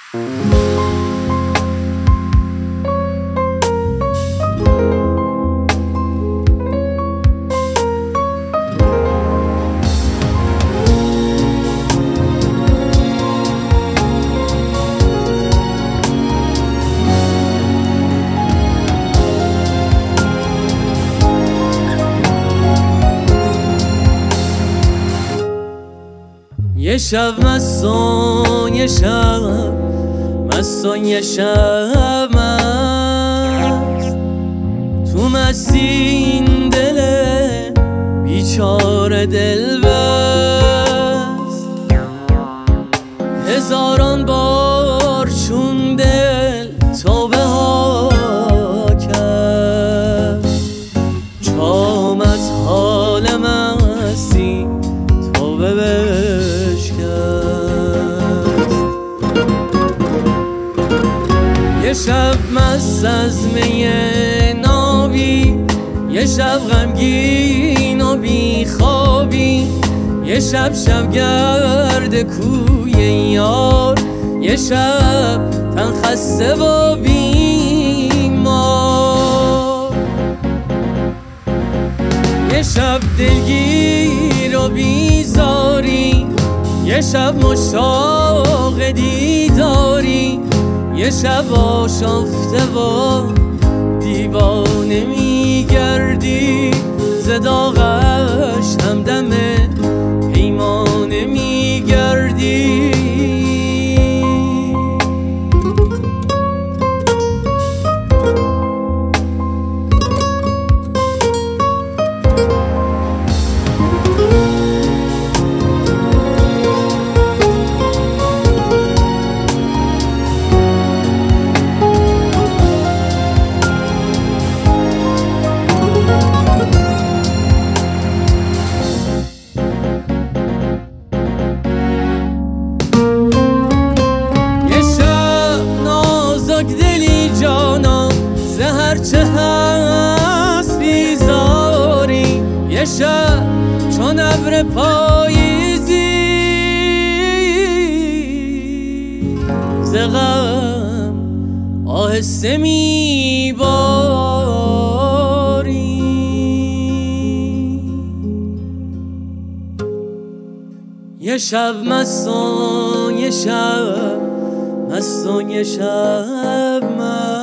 یه شب مستون، یه شب مستون، یه شب مست تو مستی این دل بیچاره دل بست. هزاران بار چون دل توبه ها کرد، چامت حال مستی توبه بشکست. یه شب مست از می نابی، یه شب غمگین و بی خوابی، یه شب شبگرد کوی یار، یه شب تن خسته و بیمار، یه شب دلگیر و بیزاری، یه شب مشتاق دیداری، یه شب آشفته و دیوانه میگردی، ز داغش همدم پیمانه میگردی. دلی جانا زهر چه هست بیزاری، یه شب چون ابر پاییزی، ز غم آهسته میباری. یه شب مستون، یه شب مستون، یه شب